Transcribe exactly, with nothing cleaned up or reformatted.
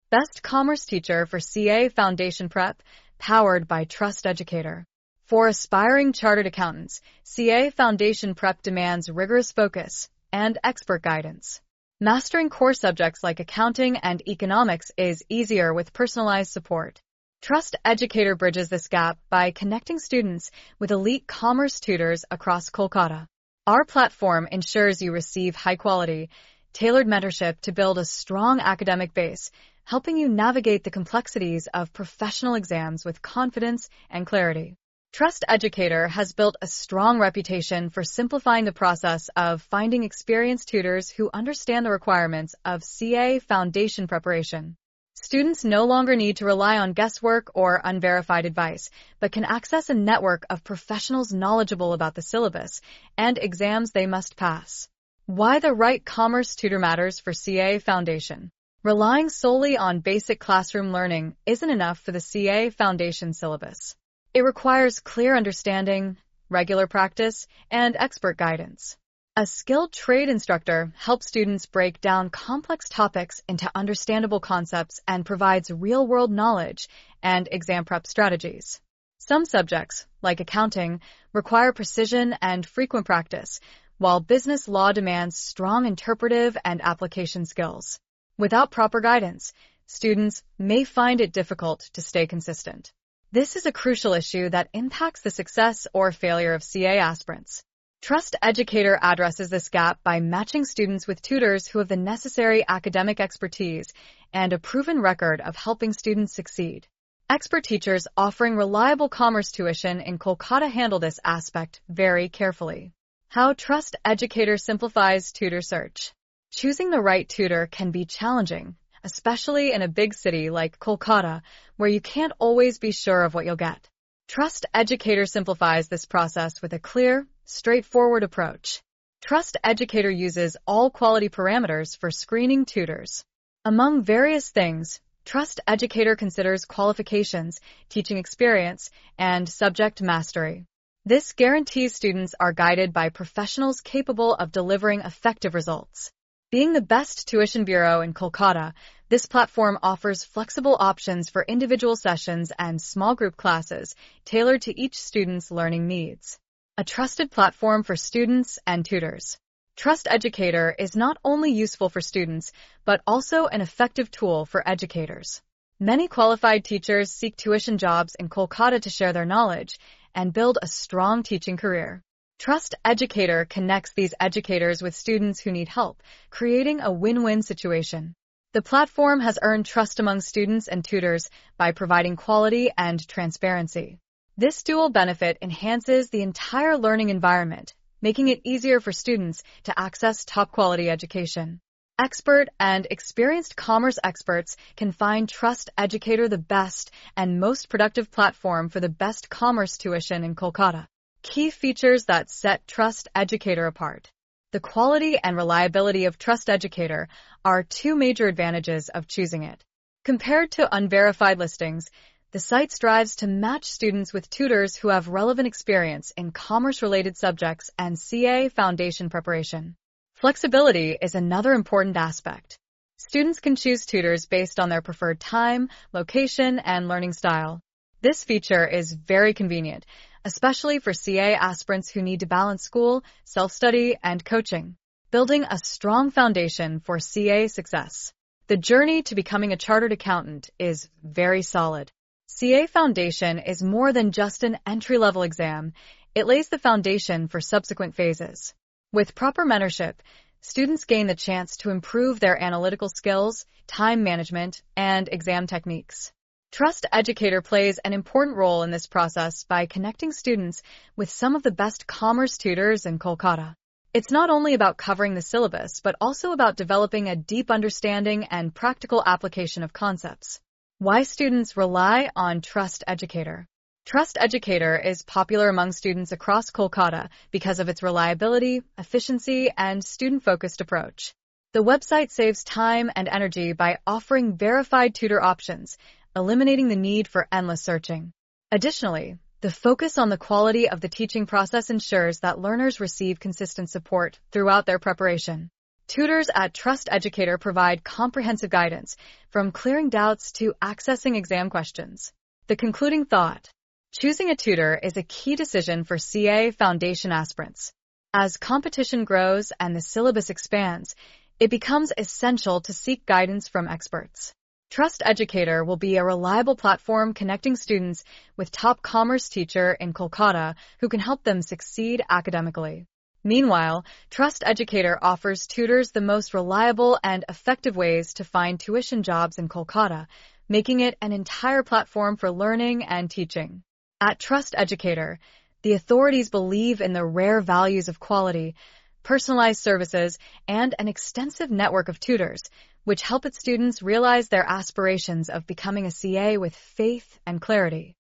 Best Commerce Teacher for C A Foundation Prep, powered by Trust Educator. For aspiring chartered accountants, C A Foundation Prep demands rigorous focus and expert guidance. Mastering core subjects like accounting and economics is easier with personalized support. Trust Educator bridges this gap by connecting students with elite commerce tutors across Kolkata. Our platform ensures you receive high-quality, tailored mentorship to build a strong academic base, helping you navigate the complexities of professional exams with confidence and clarity. Trust Educator has built a strong reputation for simplifying the process of finding experienced tutors who understand the requirements of C A Foundation preparation. Students no longer need to rely on guesswork or unverified advice, but can access a network of professionals knowledgeable about the syllabus and exams they must pass. Why the right commerce tutor matters for C A Foundation. Relying solely on basic classroom learning isn't enough for the C A Foundation syllabus. It requires clear understanding, regular practice, and expert guidance. A skilled trade instructor helps students break down complex topics into understandable concepts and provides real-world knowledge and exam prep strategies. Some subjects, like accounting, require precision and frequent practice, while business law demands strong interpretive and application skills. Without proper guidance, students may find it difficult to stay consistent. This is a crucial issue that impacts the success or failure of C A aspirants. Trust Educator addresses this gap by matching students with tutors who have the necessary academic expertise and a proven record of helping students succeed. Expert teachers offering reliable commerce tuition in Kolkata handle this aspect very carefully. How Trust Educator simplifies tutor search. Choosing the right tutor can be challenging, especially in a big city like Kolkata, where you can't always be sure of what you'll get. Trust Educator simplifies this process with a clear, straightforward approach. Trust Educator uses all quality parameters for screening tutors. Among various things, Trust Educator considers qualifications, teaching experience, and subject mastery. This guarantees students are guided by professionals capable of delivering effective results. Being the best tuition bureau in Kolkata, this platform offers flexible options for individual sessions and small group classes tailored to each student's learning needs. A trusted platform for students and tutors. Trust Educator is not only useful for students, but also an effective tool for educators. Many qualified teachers seek tuition jobs in Kolkata to share their knowledge and build a strong teaching career. Trust Educator connects these educators with students who need help, creating a win-win situation. The platform has earned trust among students and tutors by providing quality and transparency. This dual benefit enhances the entire learning environment, making it easier for students to access top-quality education. Expert and experienced commerce experts can find Trust Educator the best and most productive platform for the best commerce tuition in Kolkata. Key features that set Trust Educator apart. The quality and reliability of Trust Educator are two major advantages of choosing it. Compared to unverified listings, the site strives to match students with tutors who have relevant experience in commerce-related subjects and C A Foundation preparation. Flexibility is another important aspect. Students can choose tutors based on their preferred time, location, and learning style. This feature is very convenient, especially for C A aspirants who need to balance school, self-study, and coaching, building a strong foundation for C A success. The journey to becoming a chartered accountant is very solid. C A Foundation is more than just an entry-level exam. It lays the foundation for subsequent phases. With proper mentorship, students gain the chance to improve their analytical skills, time management, and exam techniques. Trust Educator plays an important role in this process by connecting students with some of the best commerce tutors in Kolkata. It's not only about covering the syllabus, but also about developing a deep understanding and practical application of concepts. Why students rely on Trust Educator. Trust Educator is popular among students across Kolkata because of its reliability, efficiency, and student-focused approach. The website saves time and energy by offering verified tutor options, eliminating the need for endless searching. Additionally, the focus on the quality of the teaching process ensures that learners receive consistent support throughout their preparation. Tutors at Trust Educator provide comprehensive guidance, from clearing doubts to accessing exam questions. The concluding thought: choosing a tutor is a key decision for C A Foundation aspirants. As competition grows and the syllabus expands, it becomes essential to seek guidance from experts. Trust Educator will be a reliable platform connecting students with top commerce teacher in Kolkata who can help them succeed academically. Meanwhile, Trust Educator offers tutors the most reliable and effective ways to find tuition jobs in Kolkata, making it an entire platform for learning and teaching. At Trust Educator, the authorities believe in the rare values of quality, personalized services, and an extensive network of tutors, which help its students realize their aspirations of becoming a C A with faith and clarity.